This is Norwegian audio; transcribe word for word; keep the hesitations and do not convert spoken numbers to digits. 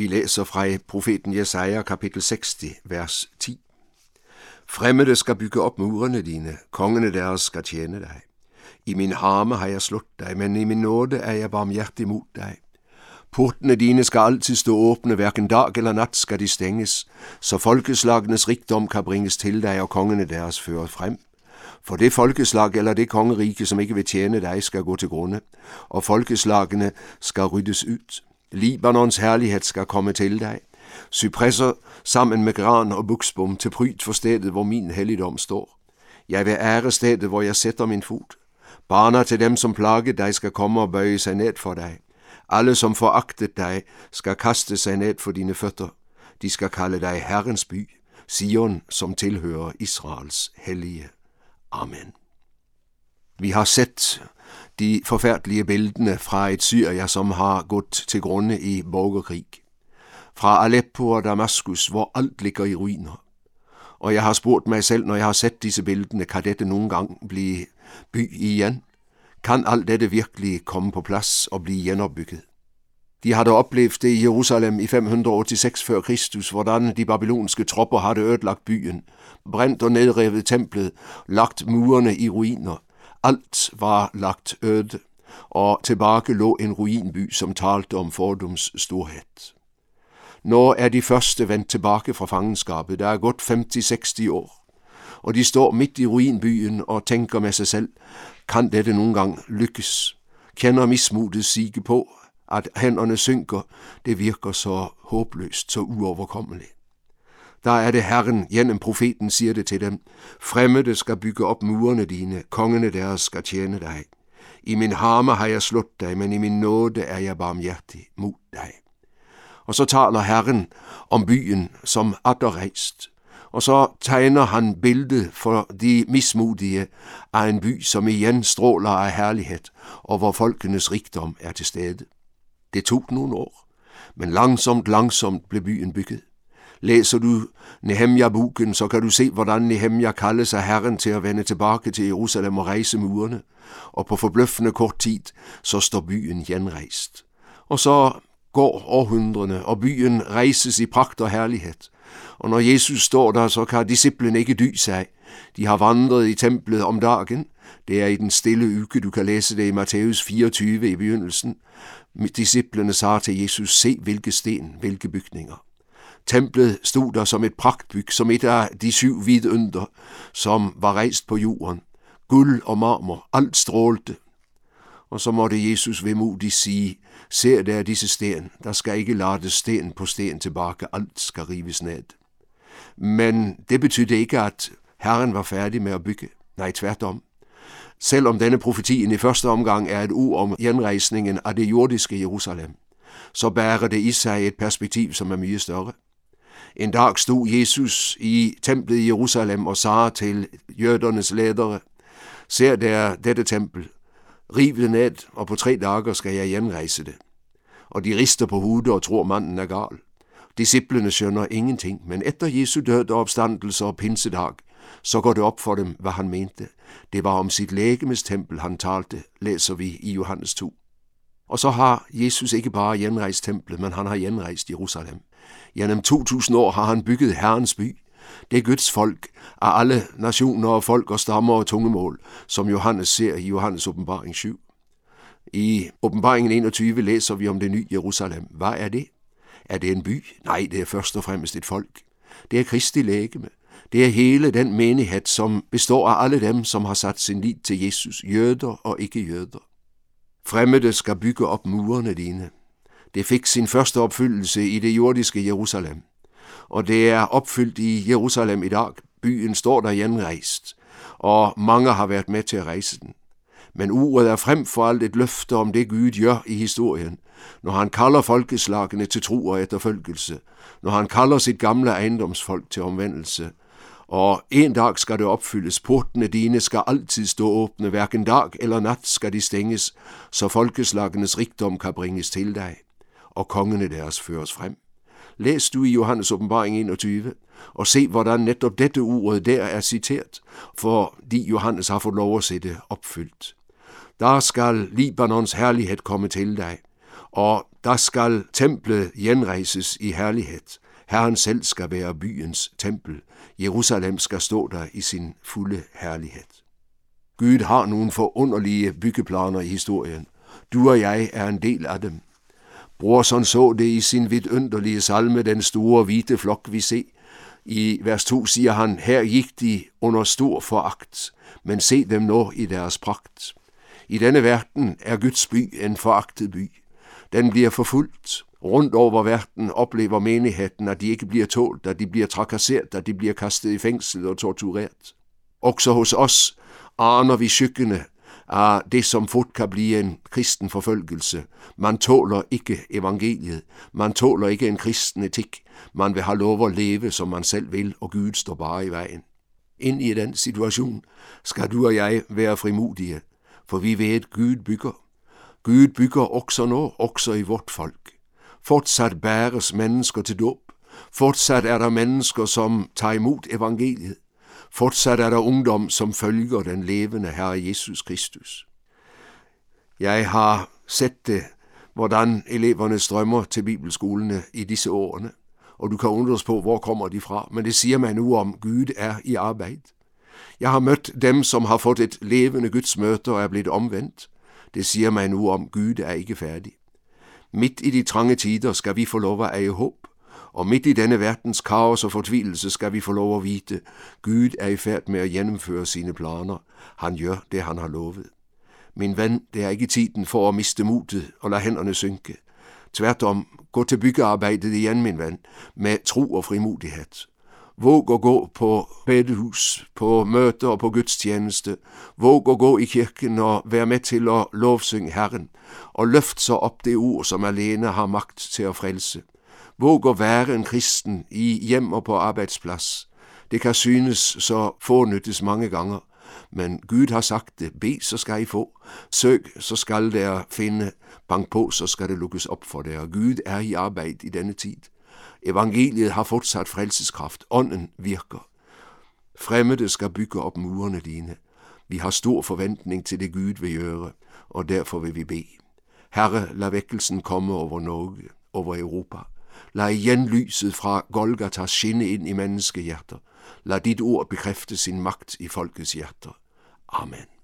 Vi læser fra profeten Jesaja kapitel seksten, vers ti. Fremmede skal bygge op murene dine, kongene deres skal tjene dig. I min harme har jeg slået dig, men i min nåde er jeg barmhjertig mod dig. Portene dine skal altid stå åbne, hverken dag eller nat skal de stænges, så folkeslagenes rigdom kan bringes til dig, og kongene deres fører frem. For det folkeslag eller det kongerige, som ikke vil tjene dig, skal gå til grunde, og folkeslagene skal ryddes ud. Libanons herlighed skal komme til dig. Cypresser sammen med gran og buksbom til pryd for stedet, hvor min helligdom står. Jeg vil ære stedet, hvor jeg sætter min fod. Barner til dem, som plaget dig, skal komme og bøje sig ned for dig. Alle, som foragtet dig, skal kaste sig ned for dine fødder. De skal kalde dig Herrens by, Sion, som tilhører Israels hellige. Amen. Vi har set de forfærdelige bildene fra et Syria, som har gået til grunde i borgerkrig. Fra Aleppo og Damaskus, hvor alt ligger i ruiner. Og jeg har spurgt mig selv, når jeg har set disse billeder, kan dette nogle gange blive by igen? Kan alt dette virkelig komme på plads og blive genopbygget? De havde oplevet det i Jerusalem i fem hundrede otteogtres før Kristus, hvordan de babylonske tropper havde ødelagt byen, brændt og nedrevet templet, lagt murene i ruiner. Alt var lagt øde, og tilbage lå en ruinby, som talte om fordoms storhed. Nå er de første vendt tilbage fra fangenskabet. Der er gået femti til seksti år, og de står midt i ruinbyen og tænker med sig selv, kan dette nogle gange lykkes? Kender mismodet sige på, at hænderne synker, det virker så håbløst, så uoverkommeligt. Der er det Herren, gennem profeten siger det til dem, fremmede skal bygge op murene dine, kongene deres skal tjene dig. I min harme har jeg slået dig, men i min nåde er jeg barmhjertig mod dig. Og så taler Herren om byen som atter rejst, og så tegner han billedet for de mismodige af en by, som igen stråler af herlighed, og hvor folkenes rigdom er til stede. Det tog nogle år, men langsomt, langsomt blev byen bygget. Læser du Nehemja-boken, så kan du se, hvordan Nehemja kalder sig Herren til at vende tilbage til Jerusalem og rejse murene, og på forbløffende kort tid, så står byen genrejst. Og så går århundrene, og byen rejses i pragt og herlighed. Og når Jesus står der, så kan disciplen ikke dy sig. De har vandret i templet om dagen. Det er i den stille uke, du kan læse det i Matthæus fireogtyve i begyndelsen. Disciplene sagde til Jesus, se hvilke sten, hvilke bygninger. Templet stod der som et pragtbyg, som et af de syv vidunder, som var rejst på jorden. Guld og marmor, alt strålte. Og så måtte Jesus vemodigt sige, ser der disse sten, der skal ikke lades sten på sten tilbage, alt skal rives ned. Men det betydde ikke, at Herren var færdig med at bygge. Nej, tværtom. Selvom denne profetien i første omgang er et ord om genrejsningen af det jordiske Jerusalem, så bærer det i sig et perspektiv, som er mye større. En dag stod Jesus i templet i Jerusalem og sagde til jødernes ledere, ser der dette tempel, riv det ned, og på tre dager skal jeg genrejse det. Og de rister på hovedet og tror, manden er gal. Disciplene skjønner ingenting, men efter Jesu død og opstandelse og pinsedag, så går det op for dem, hvad han mente. Det var om sit legemes tempel, han talte, læser vi i Johannes to. Og så har Jesus ikke bare genrejst templet, men han har genrejst Jerusalem. Gennem to tusind år har han bygget Herrens by. Det er Guds folk af alle nationer og folk og stammer og tungemål, som Johannes ser i Johannes åbenbaring syv. I åbenbaringen enogtyve læser vi om det nye Jerusalem. Hvad er det? Er det en by? Nej, det er først og fremmest et folk. Det er Kristi legeme. Det er hele den menighed, som består af alle dem, som har sat sin lid til Jesus, jøder og ikke jøder. Fremmede skal bygge op murene dine. Det fik sin første opfyldelse i det jordiske Jerusalem. Og det er opfyldt i Jerusalem i dag. Byen står der genrejst, og mange har været med til at rejse den. Men ordet er frem for alt et løfte om det Gud gør i historien, når han kalder folkeslagene til tro og efterfølgelse, når han kalder sit gamle ejendomsfolk til omvendelse. Og en dag skal det opfyldes, portene dine skal altid stå åbne, hverken dag eller nat skal de stænges, så folkeslagenes rigdom kan bringes til dig, og kongene deres føres frem. Læs du i Johannes åbenbaring enogtyve, og se hvordan netop dette ordet der er citeret, fordi Johannes har fået lov at se det opfyldt. Der skal Libanons herlighed komme til dig, og Der skal templet gjenreises i herlighet. Herren selv skal være byens tempel. Jerusalem skal stå der i sin fulde herlighet. Gud har nogle forunderlige byggeplaner i historien. Du og jeg er en del af dem. Brorson så det i sin vidunderlige salme, den store hvide flok vi se. I vers to siger han, her gik de under stor foragt, men se dem nå i deres pragt. I denne verden er Guds by en foragtet by. Den bliver forfulgt. Rundt over verden oplever menigheden, at de ikke bliver tålt, at de bliver trakasseret, at de bliver kastet i fængsel og tortureret. Også hos os aner vi skyggene af det, som fort kan blive en kristen forfølgelse. Man tåler ikke evangeliet. Man tåler ikke en kristen etik. Man vil have lov at leve, som man selv vil, og Gud står bare i vejen. Ind i den situation skal du og jeg være frimodige, for vi ved, at Gud bygger. Gud bygger også nå, også i vort folk. Fortsat bæres mennesker til dåb. Fortsat er der mennesker, som tager imod evangeliet. Fortsat er der ungdom, som følger den levende Herre Jesus Kristus. Jeg har set det, hvordan eleverne strømmer til bibelskolene i disse årene, og du kan undres på, hvor kommer de fra, men det siger man nu om, Gud er i arbejde. Jeg har mødt dem, som har fået et levende Guds møte og er blevet omvendt. Det siger man nu om, Gud er ikke færdig. Midt i de trange tider skal vi få lov at eje håb, og midt i denne verdens kaos og fortvilelse skal vi få lov at vide, Gud er i færd med at gennemføre sine planer. Han gør det, han har lovet. Min ven, det er ikke tiden for at miste modet og lade hænderne synke. Tværtom, gå til byggearbejdet igen, min ven, med tro og frimodighed. Våg at gå på bedehus, på møter og på gudstjeneste. Våg at gå i kirken og være med til at lovsynge Herren, og løft så op det ord, som alene har magt til at frelse. Våg at være en kristen i hjem og på arbejdsplads. Det kan synes så fornyttes mange gange, men Gud har sagt det. Bed, så skal I få. Søg, så skal der finde. Bank på, så skal det lukkes op for jer. Gud er i arbejde i denne tid. Evangeliet har fortsat frelseskraft. Ånden virker. Fremmede skal bygge op murene dine. Vi har stor forventning til det Gud vil gøre, og derfor vil vi bede. Herre, lad vækkelsen komme over Norge, over Europa. Lad igen lyset fra Golgata skinne ind i menneskehjerter. Lad dit ord bekræfte sin magt i folkets hjerter. Amen.